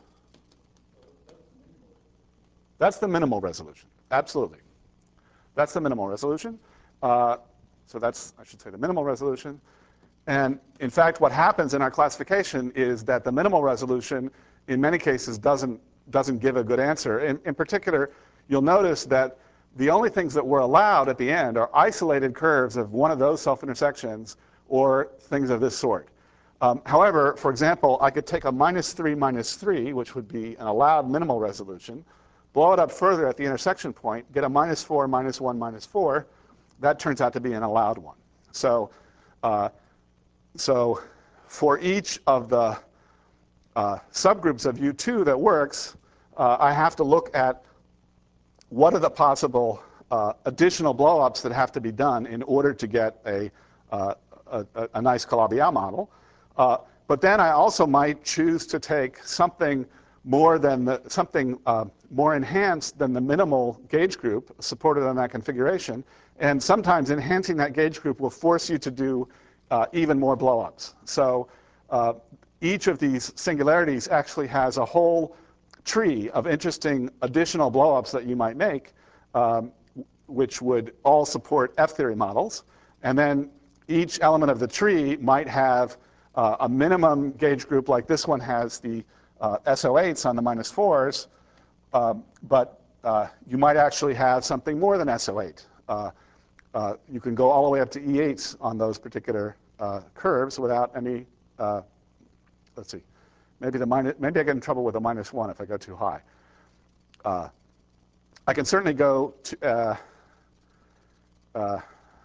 That's the minimal resolution, absolutely. That's the minimal resolution. Uh, so that's, I should say, the minimal resolution. And in fact, what happens in our classification is that the minimal resolution, in many cases, doesn't, doesn't give a good answer. In, in particular, you'll notice that the only things that were allowed at the end are isolated curves of one of those self-intersections or things of this sort. Um, however, for example, I could take a minus three minus three, which would be an allowed minimal resolution, blow it up further at the intersection point, get a minus four, minus one, minus four. That turns out to be an allowed one. So, uh, so for each of the uh, subgroups of U two that works, uh, I have to look at what are the possible uh, additional blowups that have to be done in order to get a, uh, a, a nice Calabi-Yau model. Uh, but then I also might choose to take something more than the, something uh, more enhanced than the minimal gauge group supported on that configuration. And sometimes enhancing that gauge group will force you to do uh, even more blowups. So uh, each of these singularities actually has a whole tree of interesting additional blowups that you might make, um, which would all support F-theory models. And then each element of the tree might have uh, a minimum gauge group, like this one has the uh, S O eights on the minus fours, um, but uh, you might actually have something more than S O eight. Uh, uh, you can go all the way up to E eights on those particular uh, curves without any, uh, let's see, maybe, the minus, maybe I get in trouble with a minus one if I go too high. Uh, I can certainly go to, uh, uh,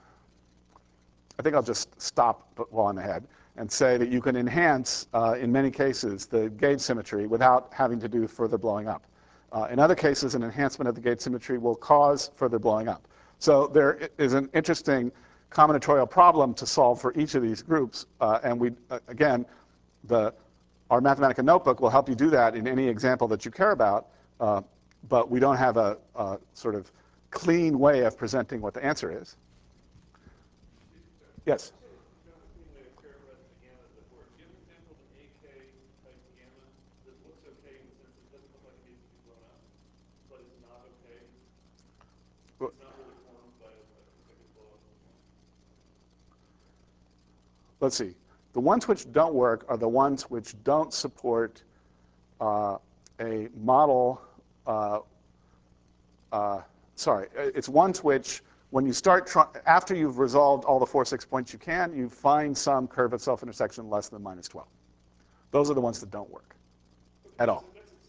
I think I'll just stop while I'm ahead and say that you can enhance, uh, in many cases, the gauge symmetry without having to do further blowing up. Uh, in other cases, an enhancement of the gauge symmetry will cause further blowing up. So there is an interesting combinatorial problem to solve for each of these groups. Uh, and we, uh, again, the, our Mathematica notebook will help you do that in any example that you care about. Uh, but we don't have a, a sort of clean way of presenting what the answer is. Yes? Let's see. The ones which don't work are the ones which don't support uh, a model. Uh, uh, sorry, it's ones which, when you start, after you've resolved all the four, six points you can, you find some curve at self-intersection less than minus twelve. Those are the ones that don't work at all.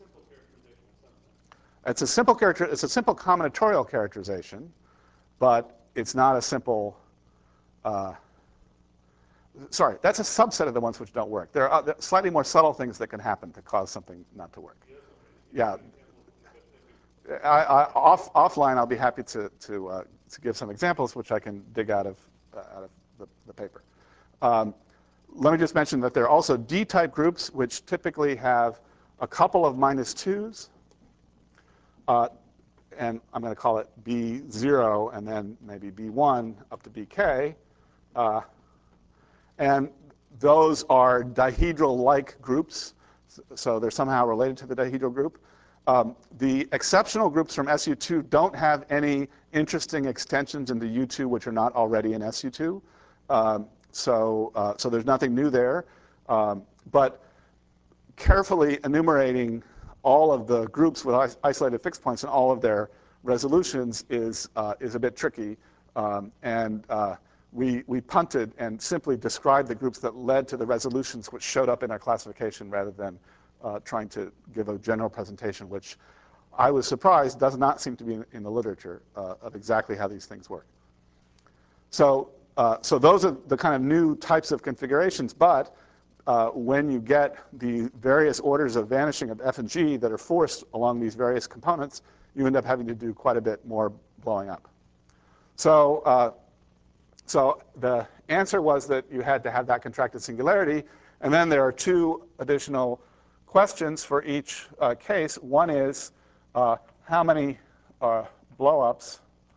It's a simple character. It's a simple combinatorial characterization, but it's not a simple. Uh, sorry, that's a subset of the ones which don't work. There are slightly more subtle things that can happen to cause something not to work. Yeah. I, I, off, offline, I'll be happy to, to, uh, to give some examples, which I can dig out of, uh, out of the, the paper. Um, let me just mention that there are also D-type groups, which typically have a couple of minus twos. Uh, and I'm going to call it B zero, and then maybe B one up to B K. Uh, and those are dihedral-like groups, so they're somehow related to the dihedral group. Um, the exceptional groups from S U two don't have any interesting extensions into U two which are not already in S U two. Um, so, uh, so there's nothing new there. Um, but carefully enumerating all of the groups with isolated fixed points and all of their resolutions is, uh, is a bit tricky. Um, and uh, we, we punted and simply described the groups that led to the resolutions which showed up in our classification rather than uh, trying to give a general presentation, which I was surprised does not seem to be in, in the literature uh, of exactly how these things work. So, uh, so those are the kind of new types of configurations, but uh, when you get the various orders of vanishing of F and G that are forced along these various components, you end up having to do quite a bit more blowing up. So, uh, so the answer was that you had to have that contracted singularity, and then there are two additional questions for each uh, case. One is uh, how many uh, blowups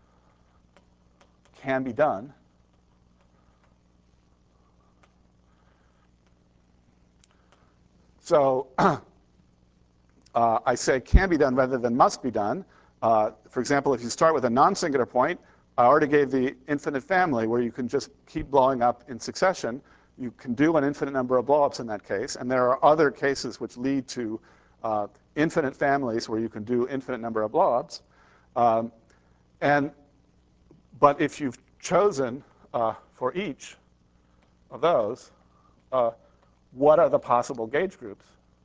can be done. So uh, I say can be done rather than must be done. Uh, for example, if you start with a non-singular point, I already gave the infinite family where you can just keep blowing up in succession. You can do an infinite number of blowups in that case. And there are other cases which lead to uh, infinite families where you can do infinite number of blowups. Um, and, but if you've chosen uh, for each of those, uh, what are the possible gauge groups?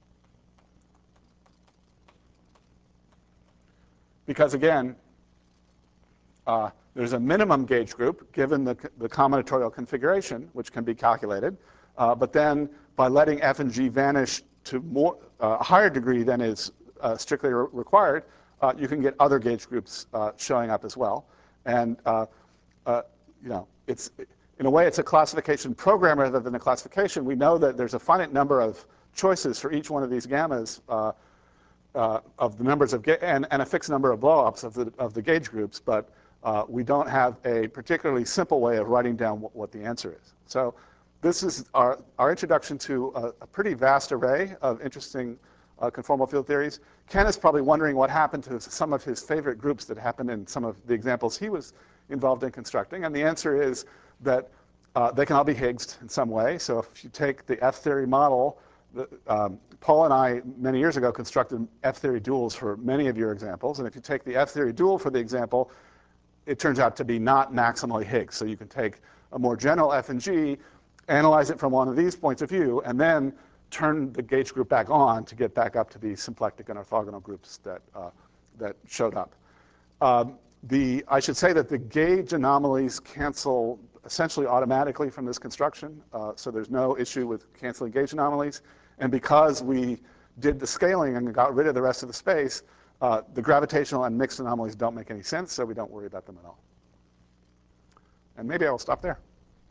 Because again, uh, there's a minimum gauge group given the, the combinatorial configuration, which can be calculated. Uh, but then by letting F and G vanish to more, uh, a higher degree than is uh, strictly re required, uh, you can get other gauge groups uh, showing up as well. And uh, uh, you know, it's, in a way, it's a classification program rather than a classification. We know that there's a finite number of choices for each one of these gammas uh, uh, of the numbers of, and, and a fixed number of blowups of the, of the gauge groups, but uh, we don't have a particularly simple way of writing down what, what the answer is. So this is our, our introduction to a, a pretty vast array of interesting uh, conformal field theories. Ken is probably wondering what happened to some of his favorite groups that happened in some of the examples he was involved in constructing. And the answer is that uh, they can all be Higgsed in some way. So if you take the F-theory model, the, um, Paul and I, many years ago, constructed F-theory duals for many of your examples. And if you take the F-theory dual for the example, it turns out to be not maximally Higgs. So you can take a more general F and G, analyze it from one of these points of view, and then turn the gauge group back on to get back up to the symplectic and orthogonal groups that, uh, that showed up. Um, the, I should say that the gauge anomalies cancel essentially automatically from this construction. Uh, so there's no issue with canceling gauge anomalies. And because we did the scaling and got rid of the rest of the space, uh, the gravitational and mixed anomalies don't make any sense, so we don't worry about them at all. And maybe I will stop there.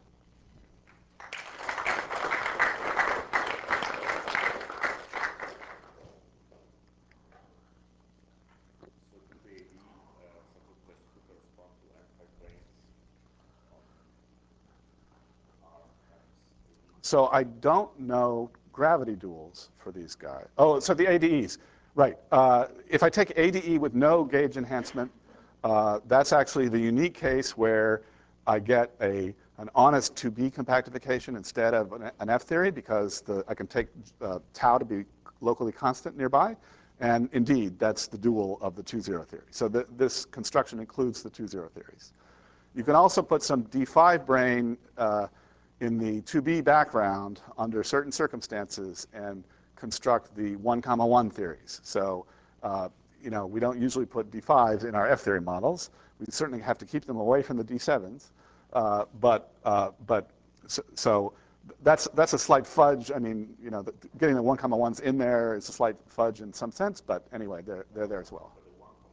So I don't know gravity duals for these guys. Oh, so the A D Es. Right. Uh, if I take A D E with no gauge enhancement, uh, that's actually the unique case where I get a, an honest two B compactification instead of an, an F theory, because the, I can take uh, tau to be locally constant nearby. And indeed, that's the dual of the two zero theory. So the, this construction includes the two zero theories. You can also put some D five brane uh, in the two B background under certain circumstances and construct the one comma one theories. So, uh, you know, we don't usually put D fives in our F theory models. We certainly have to keep them away from the D sevens. Uh, but, uh, but so, so that's that's a slight fudge. I mean, you know, the, getting the one comma ones in there is a slight fudge in some sense, but anyway, they're they're there as well.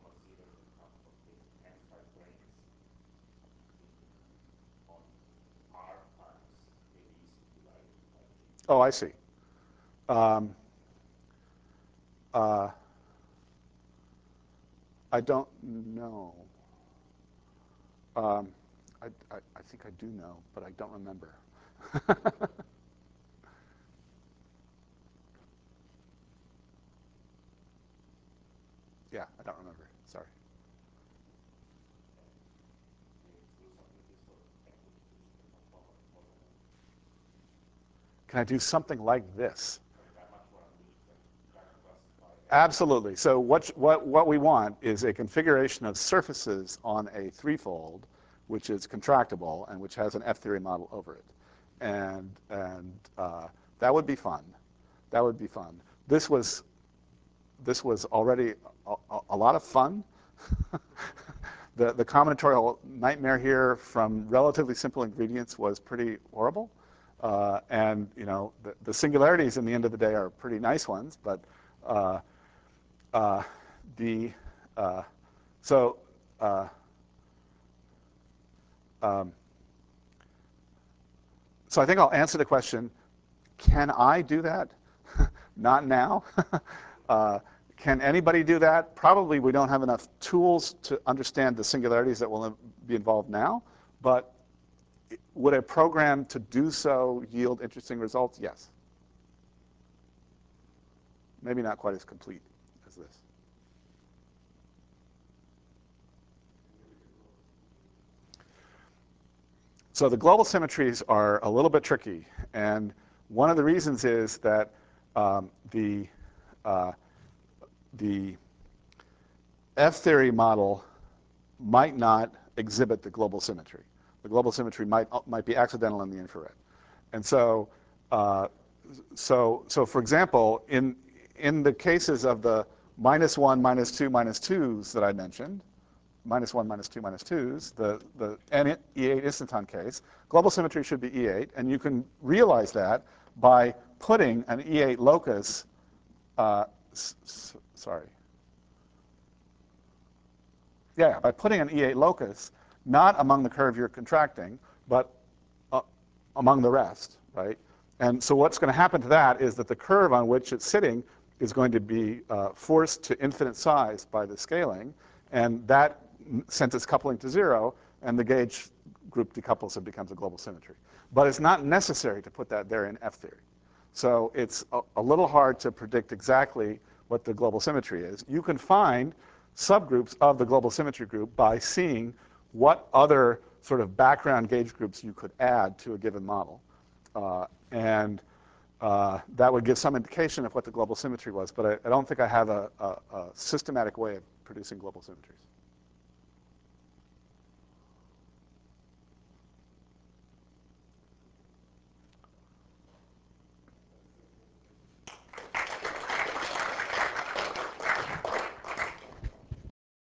Oh, I see. Um, uh, I don't know. Um, I, I, I think I do know, but I don't remember. Yeah, I don't remember. Sorry. Can I do something like this? Absolutely. So what, what, what we want is a configuration of surfaces on a threefold, which is contractible and which has an F-theory model over it. And, and uh, that would be fun. That would be fun. This was, this was already a, a, a lot of fun. the, the combinatorial nightmare here from relatively simple ingredients was pretty horrible. Uh, and you know the, the singularities in the end of the day are pretty nice ones, but uh, uh, the uh, so uh, um, so I think I'll answer the question: can I do that? Not now. uh, can anybody do that? Probably we don't have enough tools to understand the singularities that will be involved now, but would a program to do so yield interesting results? Yes. Maybe not quite as complete as this. So the global symmetries are a little bit tricky, and one of the reasons is that um, the uh, the F-theory model might not exhibit the global symmetry. The global symmetry might might be accidental in the infrared, and so uh, so so for example, in in the cases of the minus one, minus two, minus twos that I mentioned, minus one, minus two, minus twos, the, the N E eight instanton case, global symmetry should be E eight, and you can realize that by putting an E eight locus, uh, sorry, yeah, by putting an E eight locus, not among the curve you're contracting, but uh, among the rest, right? And so what's going to happen to that is that the curve on which it's sitting is going to be uh, forced to infinite size by the scaling, and that sends its coupling to zero, and the gauge group decouples and becomes a global symmetry. But it's not necessary to put that there in F-theory. So it's a, a little hard to predict exactly what the global symmetry is. You can find subgroups of the global symmetry group by seeing what other sort of background gauge groups you could add to a given model. Uh, and uh, that would give some indication of what the global symmetry was. But I, I don't think I have a, a, a systematic way of producing global symmetries.